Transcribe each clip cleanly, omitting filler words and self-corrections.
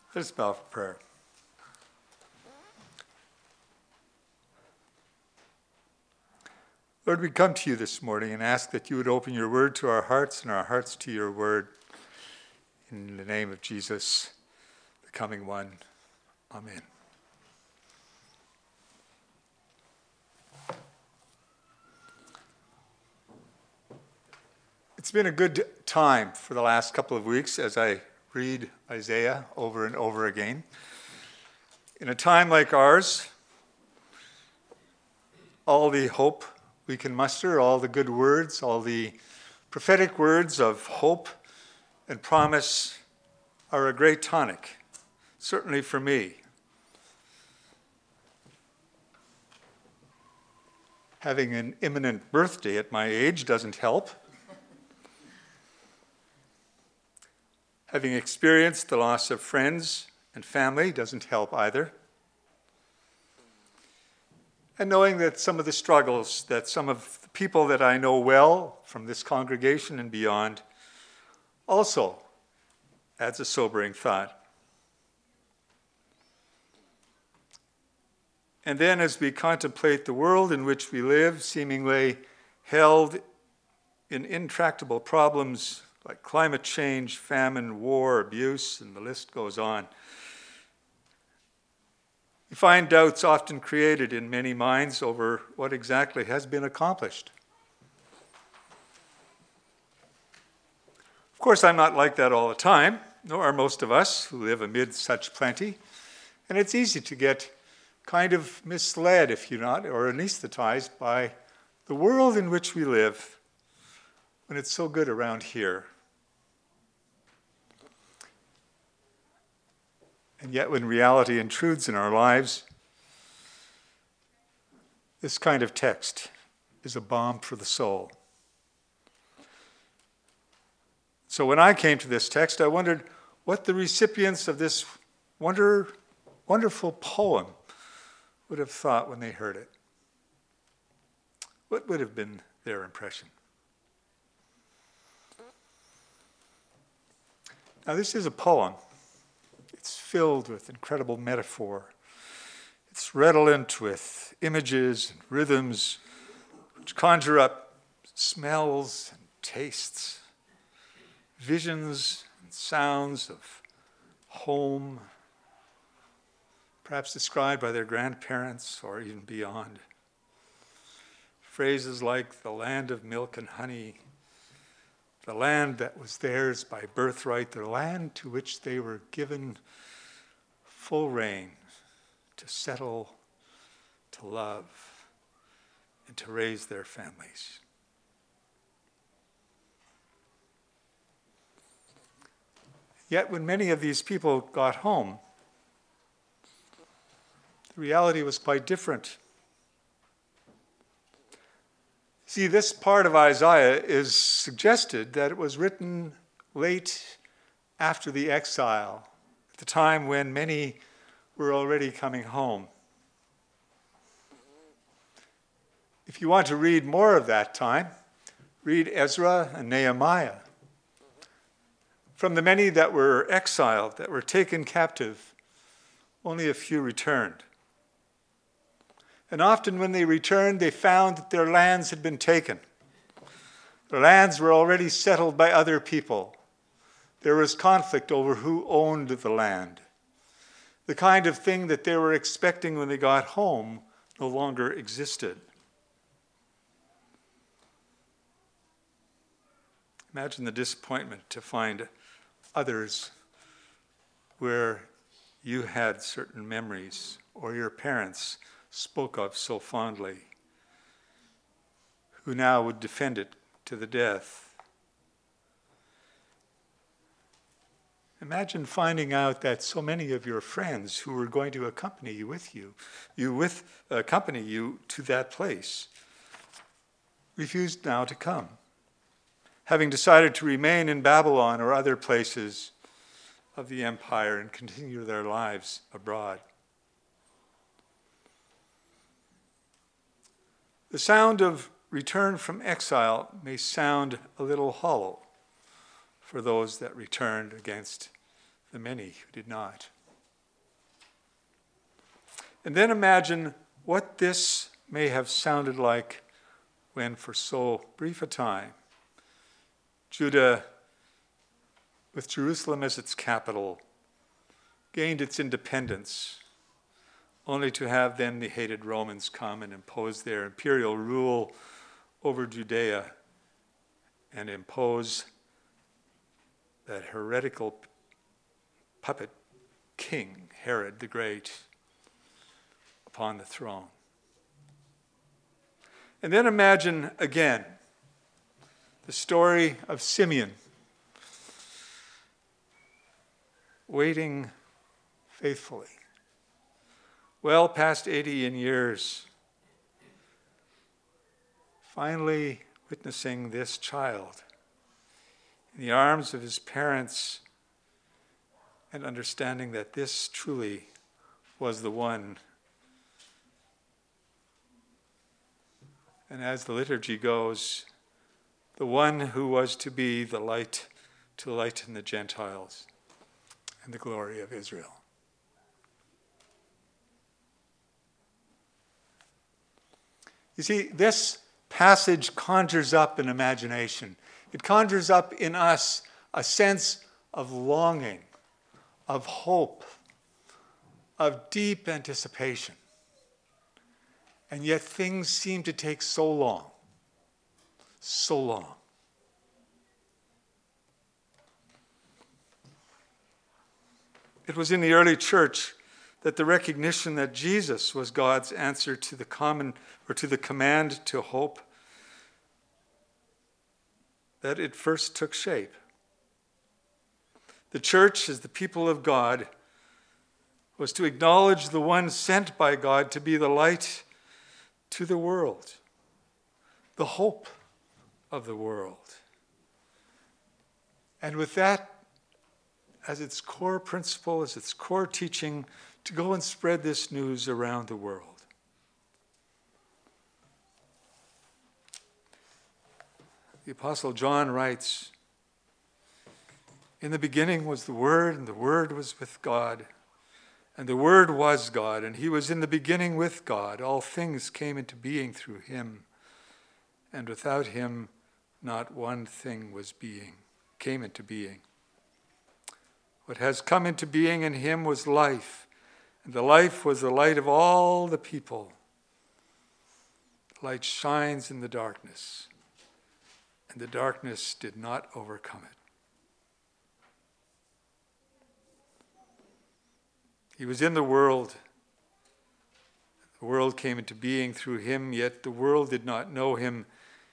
Let us bow for prayer. Lord, we come to you this morning and ask that you would open your word to our hearts and our hearts to your word. In the name of Jesus, the coming one. Amen. It's been a good time for the last couple of weeks as I read Isaiah over and over again. In a time like ours, all the hope we can muster, all the good words, all the prophetic words of hope and promise are a great tonic, certainly for me. Having an imminent birthday at my age doesn't help. Having experienced the loss of friends and family doesn't help either. And knowing that some of the struggles that some of the people that I know well from this congregation and beyond also adds a sobering thought. And then as we contemplate the world in which we live, seemingly held in intractable problems like climate change, famine, war, abuse, and the list goes on. We find doubts often created in many minds over what exactly has been accomplished. Of course, I'm not like that all the time, nor are most of us who live amid such plenty. And it's easy to get kind of misled, if you're not, or anesthetized by the world in which we live when it's so good around here. And yet when reality intrudes in our lives, this kind of text is a balm for the soul. So when I came to this text, I wondered what the recipients of this wonderful poem would have thought when they heard it. What would have been their impression? Now, this is a poem. It's filled with incredible metaphor. It's redolent with images and rhythms which conjure up smells and tastes, visions and sounds of home, perhaps described by their grandparents or even beyond. Phrases like the land of milk and honey, the land that was theirs by birthright, the land to which they were given full reign to settle, to love, and to raise their families. Yet when many of these people got home, the reality was quite different. See, this part of Isaiah is suggested that it was written late after the exile, at the time when many were already coming home. If you want to read more of that time, read Ezra and Nehemiah. From the many that were exiled, that were taken captive, only a few returned. And often when they returned, they found that their lands had been taken. Their lands were already settled by other people. There was conflict over who owned the land. The kind of thing that they were expecting when they got home no longer existed. Imagine the disappointment to find others where you had certain memories or your parents spoke of so fondly, who now would defend it to the death. Imagine finding out that so many of your friends who were going to accompany you to that place, refused now to come, having decided to remain in Babylon or other places of the empire and continue their lives abroad. The sound of return from exile may sound a little hollow for those that returned against the many who did not. And then imagine what this may have sounded like when, for so brief a time, Judah, with Jerusalem as its capital, gained its independence, only to have then the hated Romans come and impose their imperial rule over Judea and impose that heretical puppet king, Herod the Great, upon the throne. And then imagine again the story of Simeon waiting faithfully, well past 80 in years, finally witnessing this child in the arms of his parents and understanding that this truly was the one. And as the liturgy goes, the one who was to be the light to lighten the Gentiles and the glory of Israel. You see, this passage conjures up an imagination. It conjures up in us a sense of longing, of hope, of deep anticipation. And yet things seem to take so long, so long. It was in the early church that the recognition that Jesus was God's answer to the command to hope, that it first took shape. The church, as the people of God, was to acknowledge the one sent by God to be the light to the world, the hope of the world. And with that as its core principle, as its core teaching, to go and spread this news around the world. The Apostle John writes, "In the beginning was the Word, and the Word was with God, and the Word was God, and he was in the beginning with God. All things came into being through him, and without him not one thing came into being. What has come into being in him was life, and the life was the light of all the people. The light shines in the darkness, and the darkness did not overcome it." He was in the world. The world came into being through him, yet the world did not know him.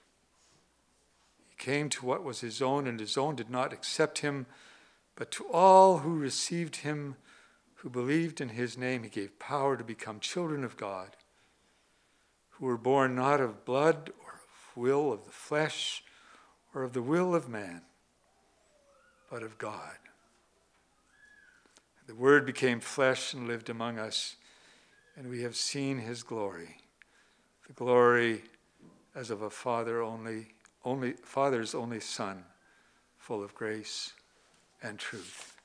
He came to what was his own, and his own did not accept him. But to all who received him, who believed in his name, he gave power to become children of God, who were born not of blood or of will of the flesh or of the will of man, but of God. The Word became flesh and lived among us, and we have seen his glory, the glory as of a father's only Son, full of grace and truth.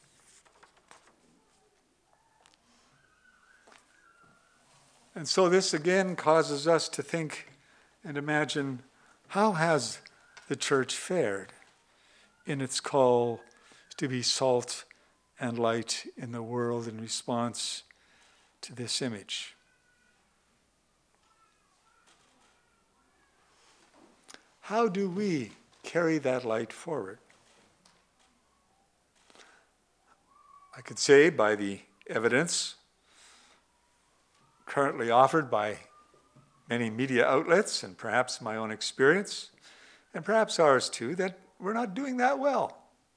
And so this again causes us to think and imagine, how has the church fared in its call to be salt and light in the world in response to this image? How do we carry that light forward? I could say by the evidence currently offered by many media outlets, and perhaps my own experience, and perhaps ours too, that we're not doing that well.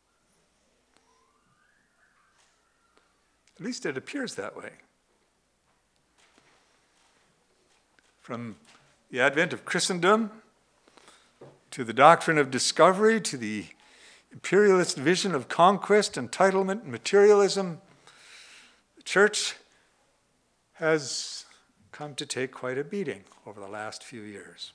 At least it appears that way. From the advent of Christendom to the doctrine of discovery to the imperialist vision of conquest, entitlement, and materialism, the church has come to take quite a beating over the last few years.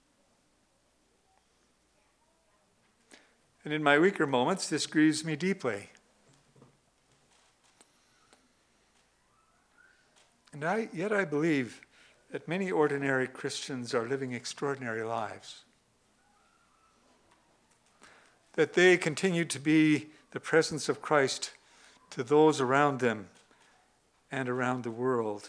And in my weaker moments, this grieves me deeply. Yet I believe that many ordinary Christians are living extraordinary lives. That they continue to be the presence of Christ to those around them and around the world.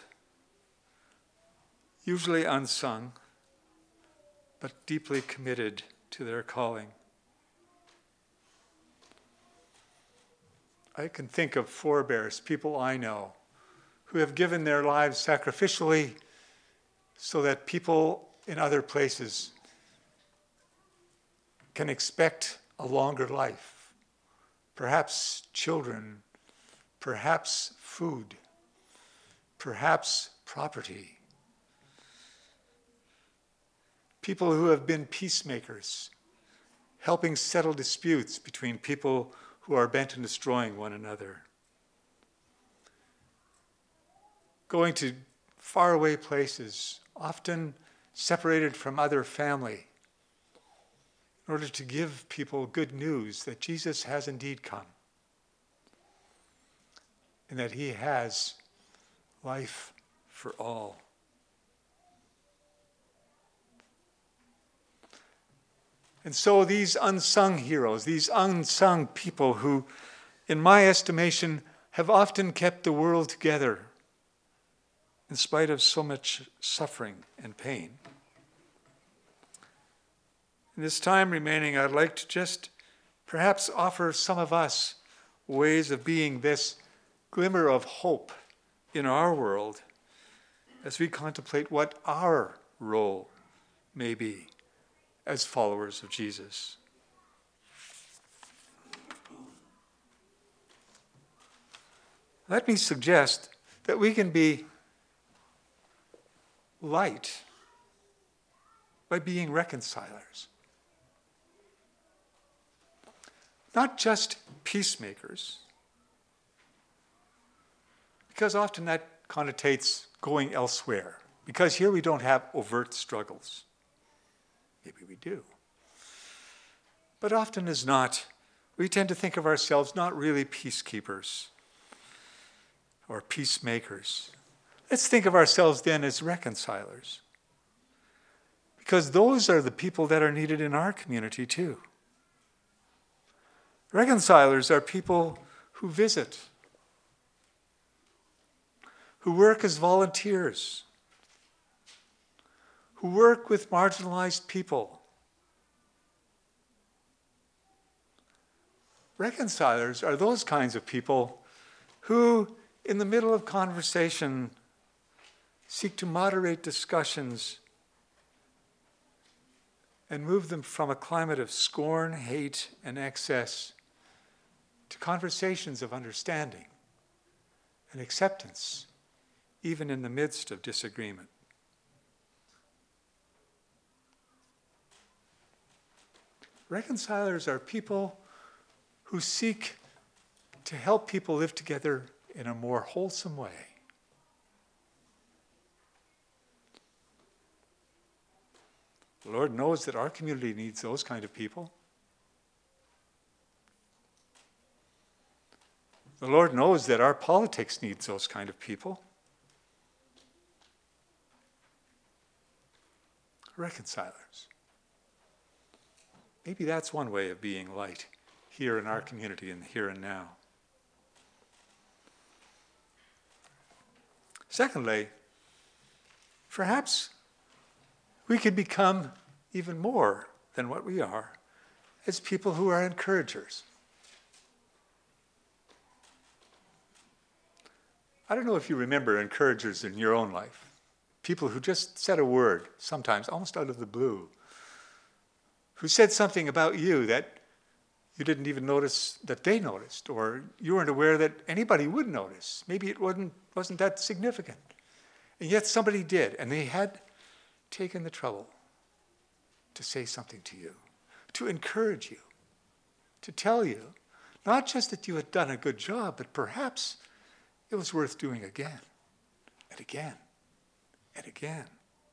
Usually unsung, but deeply committed to their calling. I can think of forebears, people I know, who have given their lives sacrificially so that people in other places can expect a longer life. Perhaps children, perhaps food, perhaps property. People who have been peacemakers, helping settle disputes between people who are bent on destroying one another. Going to faraway places, often separated from other family, in order to give people good news that Jesus has indeed come and that he has life for all. And so these unsung heroes, these unsung people who, in my estimation, have often kept the world together in spite of so much suffering and pain. In this time remaining, I'd like to just perhaps offer some of us ways of being this glimmer of hope in our world as we contemplate what our role may be as followers of Jesus. Let me suggest that we can be light by being reconcilers. Not just peacemakers, because often that connotates going elsewhere, because here we don't have overt struggles. Maybe we do. But often as not, we tend to think of ourselves not really peacekeepers or peacemakers. Let's think of ourselves then as reconcilers, because those are the people that are needed in our community too. Reconcilers are people who visit, who work as volunteers, who work with marginalized people. Reconcilers are those kinds of people who, in the middle of conversation, seek to moderate discussions and move them from a climate of scorn, hate, and excess to conversations of understanding and acceptance, even in the midst of disagreement. Reconcilers are people who seek to help people live together in a more wholesome way. The Lord knows that our community needs those kind of people. The Lord knows that our politics needs those kind of people. Reconcilers. Maybe that's one way of being light here in our community in the here and now. Secondly, perhaps we could become even more than what we are as people who are encouragers. I don't know if you remember encouragers in your own life. People who just said a word, sometimes almost out of the blue, who said something about you that you didn't even notice that they noticed, or you weren't aware that anybody would notice. Maybe it wasn't that significant. And yet somebody did, and they had taken the trouble to say something to you, to encourage you, to tell you, not just that you had done a good job, but perhaps it was worth doing again and again and again.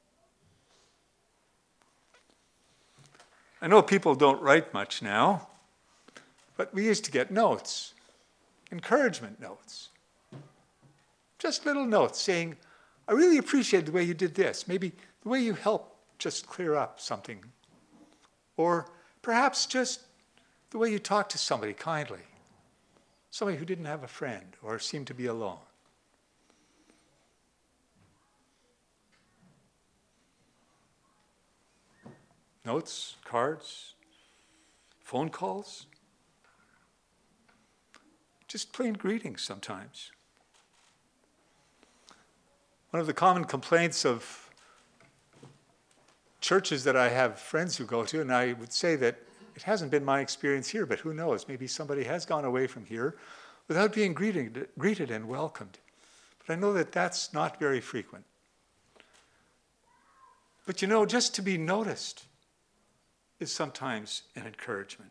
I know people don't write much now, but we used to get notes, encouragement notes. Just little notes saying, I really appreciate the way you did this. Maybe the way you helped just clear up something. Or perhaps just the way you talked to somebody kindly. Somebody who didn't have a friend or seemed to be alone. Notes, cards, phone calls. Just plain greetings sometimes. One of the common complaints of churches that I have friends who go to, and I would say that it hasn't been my experience here, but who knows, maybe somebody has gone away from here without being greeted and welcomed. But I know that that's not very frequent. But just to be noticed is sometimes an encouragement.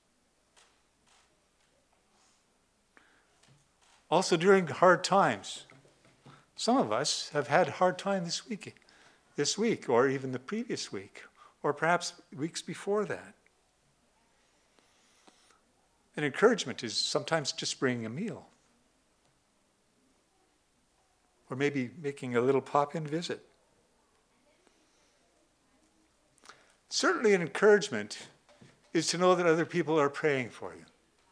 Also during hard times, some of us have had a hard time this week, or even the previous week, or perhaps weeks before that. An encouragement is sometimes just bringing a meal, or maybe making a little pop-in visit. Certainly an encouragement is to know that other people are praying for you.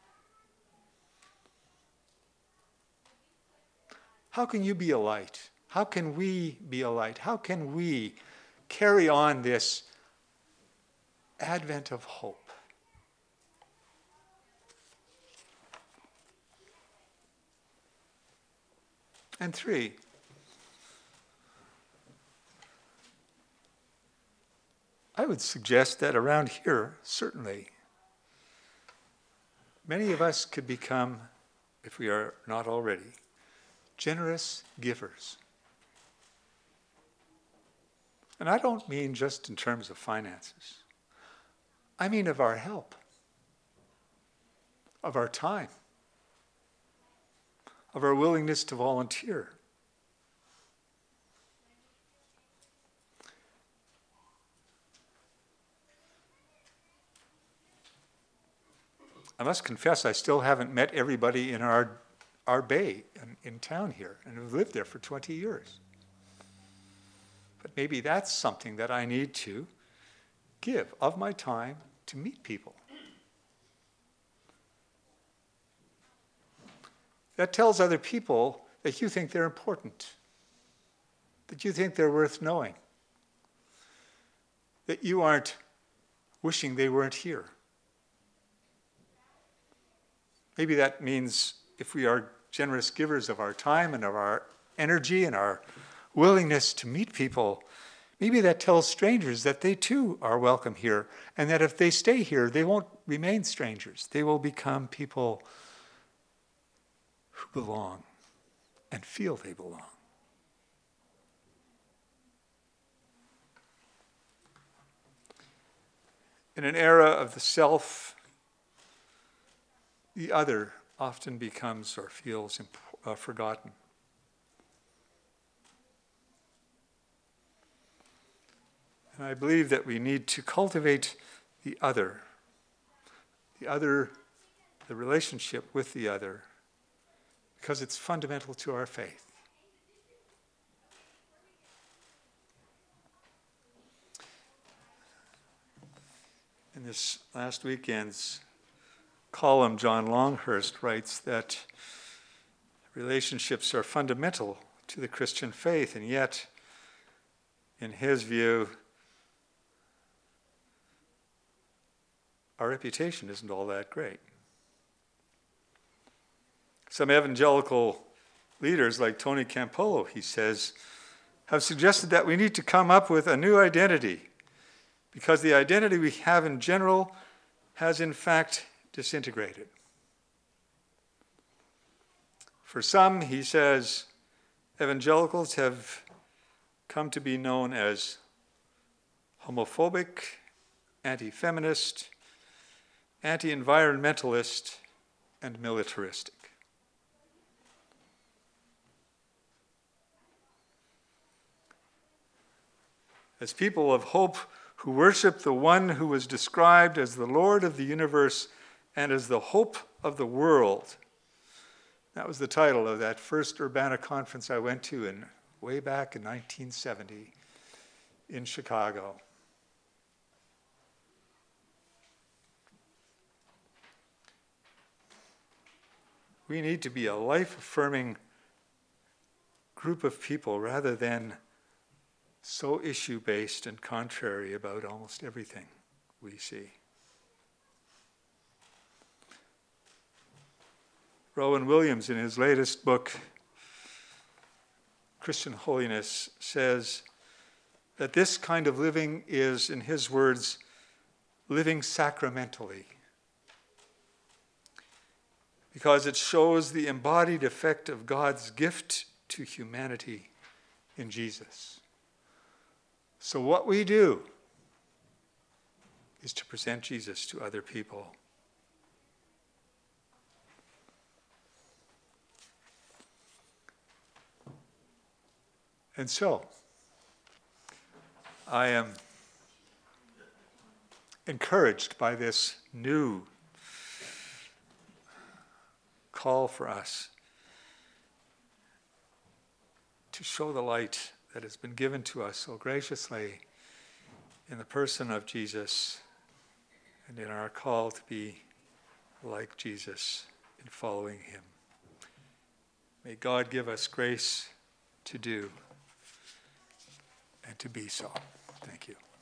How can you be a light? How can we be a light? How can we carry on this advent of hope? And 3, I would suggest that around here, certainly, many of us could become, if we are not already, generous givers. And I don't mean just in terms of finances. I mean of our help, of our time, of our willingness to volunteer. I must confess I still haven't met everybody in our bay in town here, and have lived there for 20 years. But maybe that's something that I need to give of my time to meet people. That tells other people that you think they're important, that you think they're worth knowing, that you aren't wishing they weren't here. Maybe that means if we are generous givers of our time and of our energy and our willingness to meet people, maybe that tells strangers that they too are welcome here, and that if they stay here, they won't remain strangers. They will become people who belong and feel they belong. In an era of the self, the other often becomes or feels forgotten. And I believe that we need to cultivate the other, the relationship with the other, because it's fundamental to our faith. In this last weekend's column, John Longhurst writes that relationships are fundamental to the Christian faith, and yet, in his view, our reputation isn't all that great. Some evangelical leaders, like Tony Campolo, he says, have suggested that we need to come up with a new identity, because the identity we have in general has in fact disintegrated. For some, he says, evangelicals have come to be known as homophobic, anti-feminist, anti-environmentalist, and militaristic. As people of hope who worship the one who was described as the Lord of the universe and as the hope of the world. That was the title of that first Urbana conference I went to in way back in 1970 in Chicago. We need to be a life-affirming group of people rather than so issue-based and contrary about almost everything we see. Rowan Williams, in his latest book, Christian Holiness, says that this kind of living is, in his words, living sacramentally, because it shows the embodied effect of God's gift to humanity in Jesus. So what we do is to present Jesus to other people. And so, I am encouraged by this new call for us to show the light that has been given to us so graciously in the person of Jesus and in our call to be like Jesus in following him. May God give us grace to do and to be so. Thank you.